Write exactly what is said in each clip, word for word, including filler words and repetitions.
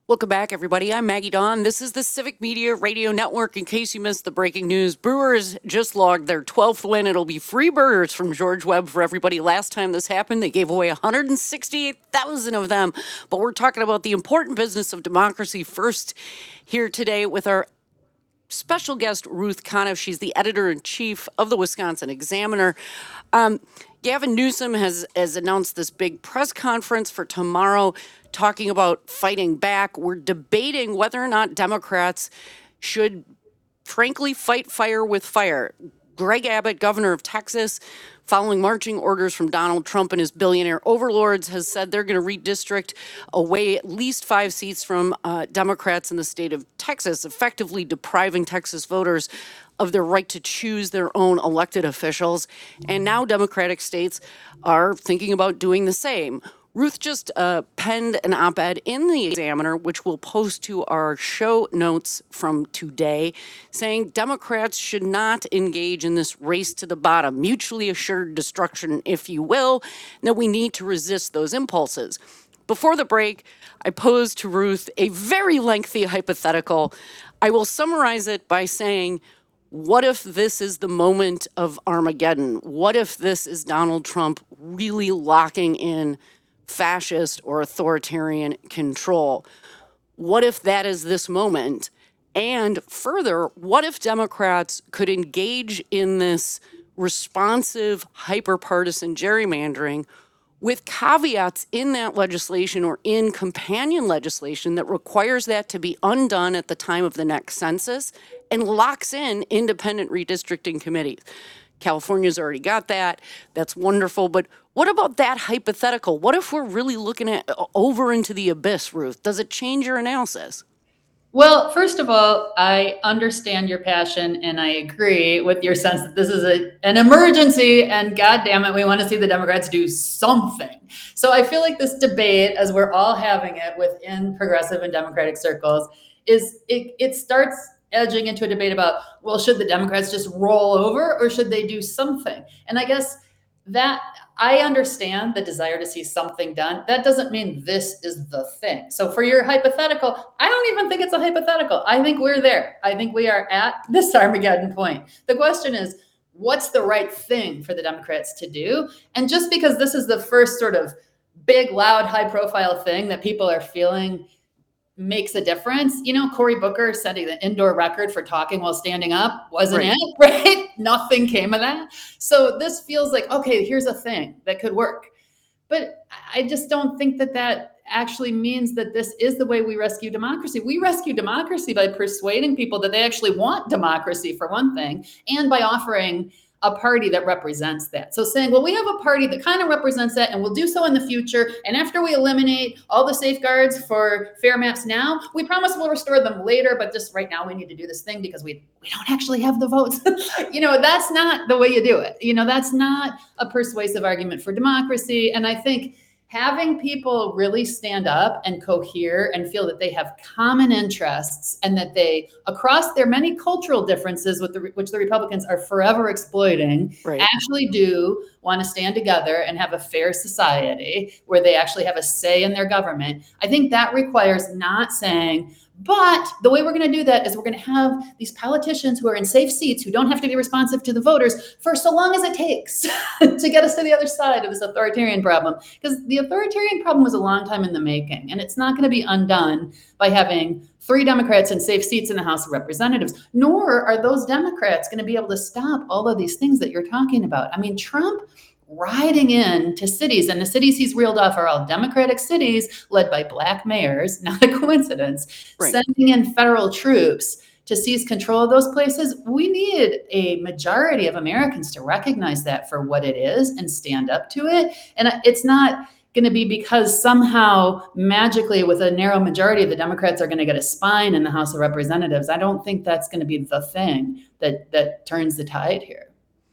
Welcome back, everybody. I'm Maggie Dawn. This is the Civic Media Radio Network. In case you missed the breaking news, Brewers just logged their twelfth win. It'll be free burgers from George Webb for everybody. Last time this happened, they gave away one hundred sixty-eight thousand of them. But we're talking about the important business of democracy first here today with our special guest, Ruth Conniff. She's the editor-in-chief of the Wisconsin Examiner. Um, Gavin Newsom has, has announced this big press conference for tomorrow talking about fighting back. We're debating whether or not Democrats should, frankly, fight fire with fire. Greg Abbott, governor of Texas, following marching orders from Donald Trump and his billionaire overlords, has said they're going to redistrict away at least five seats from uh, Democrats in the state of Texas, effectively depriving Texas voters of their right to choose their own elected officials. And now Democratic states are thinking about doing the same. Ruth just uh, penned an op-ed in the Examiner, which we'll post to our show notes from today, saying Democrats should not engage in this race to the bottom, mutually assured destruction, if you will, and that we need to resist those impulses. Before the break, I posed to Ruth a very lengthy hypothetical. I will summarize it by saying, what if this is the moment of Armageddon? What if this is Donald Trump really locking in fascist or authoritarian control? What if that is this moment? And further, what if Democrats could engage in this responsive, hyper-partisan gerrymandering with caveats in that legislation or in companion legislation that requires that to be undone at the time of the next census and locks in independent redistricting committees? California's already got that. That's wonderful. But what about that hypothetical? What if we're really looking at uh, over into the abyss, Ruth? Does it change your analysis? Well, first of all, I understand your passion and I agree with your sense that this is a, an emergency and God damn it, we want to see the Democrats do something. So I feel like this debate, as we're all having it within progressive and Democratic circles, is it, it starts edging into a debate about, well, should the Democrats just roll over or should they do something? And I guess that I understand the desire to see something done. That doesn't mean this is the thing. So for your hypothetical, I don't even think it's a hypothetical. I think we're there. I think we are at this Armageddon point. The question is, what's the right thing for the Democrats to do? And just because this is the first sort of big, loud, high profile thing that people are feeling makes a difference. You know, Cory Booker setting the indoor record for talking while standing up, wasn't Right. it? Right? Nothing came of that. So this feels like, okay, here's a thing that could work. But I just don't think that that actually means that this is the way we rescue democracy. We rescue democracy by persuading people that they actually want democracy, for one thing, and by offering a party that represents that. So saying, well, we have a party that kind of represents that and we'll do so in the future. And after we eliminate all the safeguards for fair maps now, we promise we'll restore them later. But just right now we need to do this thing because we, we don't actually have the votes. You know, that's not the way you do it. You know, that's not a persuasive argument for democracy. And I think having people really stand up and cohere and feel that they have common interests and that they, across their many cultural differences, with the, which the Republicans are forever exploiting, Right. actually do want to stand together and have a fair society where they actually have a say in their government. I think that requires not saying, but the way we're going to do that is we're going to have these politicians who are in safe seats who don't have to be responsive to the voters for so long as it takes to get us to the other side of this authoritarian problem. Because the authoritarian problem was a long time in the making, and it's not going to be undone by having three Democrats in safe seats in the House of Representatives, nor are those Democrats going to be able to stop all of these things that you're talking about. I mean, Trump riding in to cities, and the cities he's reeled off are all Democratic cities led by black mayors, not a coincidence, Right. sending in federal troops to seize control of those places. We need a majority of Americans to recognize that for what it is and stand up to it. And it's not going to be because somehow magically with a narrow majority the Democrats are going to get a spine in the House of Representatives. I don't think that's going to be the thing that that turns the tide here.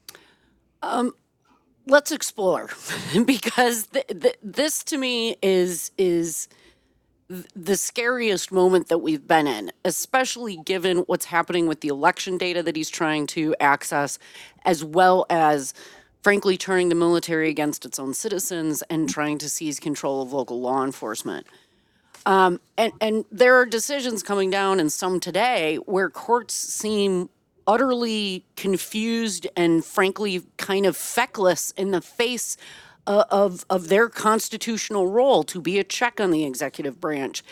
Um, let's explore because th- th- this to me is is th- the scariest moment that we've been in, especially given what's happening with the election data that he's trying to access, as well as frankly turning the military against its own citizens and trying to seize control of local law enforcement. Um, and, and there are decisions coming down, and some today, where courts seem utterly confused and frankly kind of feckless in the face uh, of, of their constitutional role to be a check on the executive branch.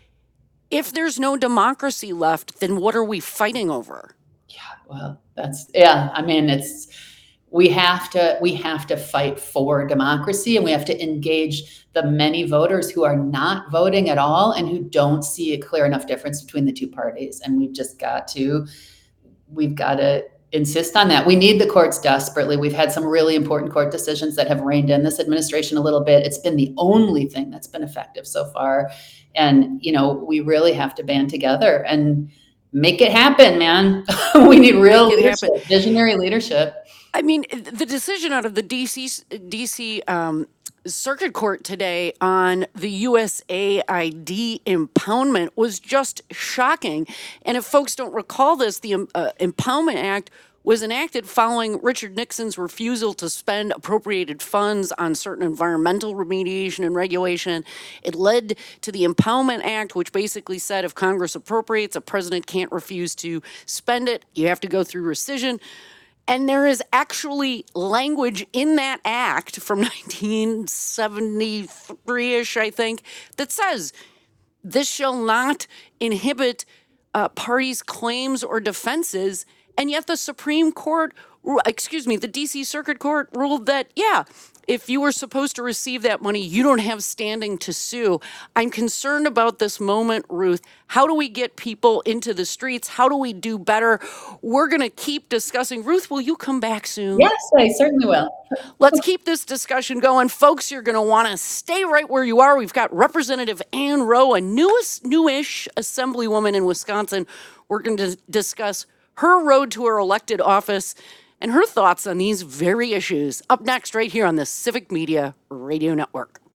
If there's no democracy left, then what are we fighting over? Well, that's, yeah, I mean, it's, we have to, we have to fight for democracy, and we have to engage the many voters who are not voting at all and who don't see a clear enough difference between the two parties. And we've just got to, we've got to insist on that. We need the courts desperately. We've had some really important court decisions that have reined in this administration a little bit. It's been the only thing that's been effective so far. And, you know, we really have to band together and make it happen, man. We need real leadership, visionary leadership. I mean, the decision out of the D C D C um, Circuit Court today on the U S A I D impoundment was just shocking. And if folks don't recall this, the uh, Impoundment Act was enacted following Richard Nixon's refusal to spend appropriated funds on certain environmental remediation and regulation. It led to the Impoundment Act, which basically said if Congress appropriates, a president can't refuse to spend it. You have to go through rescission. And there is actually language in that act from nineteen seventy-three-ish, I think, that says this shall not inhibit uh, parties' claims or defenses. And yet the Supreme Court, excuse me, the D C Circuit Court ruled that, yeah, if you were supposed to receive that money, you don't have standing to sue. I'm concerned about this moment, Ruth. How do we get people into the streets? How do we do better? We're going to keep discussing. Ruth, will you come back soon? Yes, I certainly will. Let's keep this discussion going. Folks, you're going to want to stay right where you are. We've got Representative Ann Rowe, a newest, newish assemblywoman in Wisconsin. We're going to discuss her road to her elected office and her thoughts on these very issues. Up next, right here on the Civic Media Radio Network.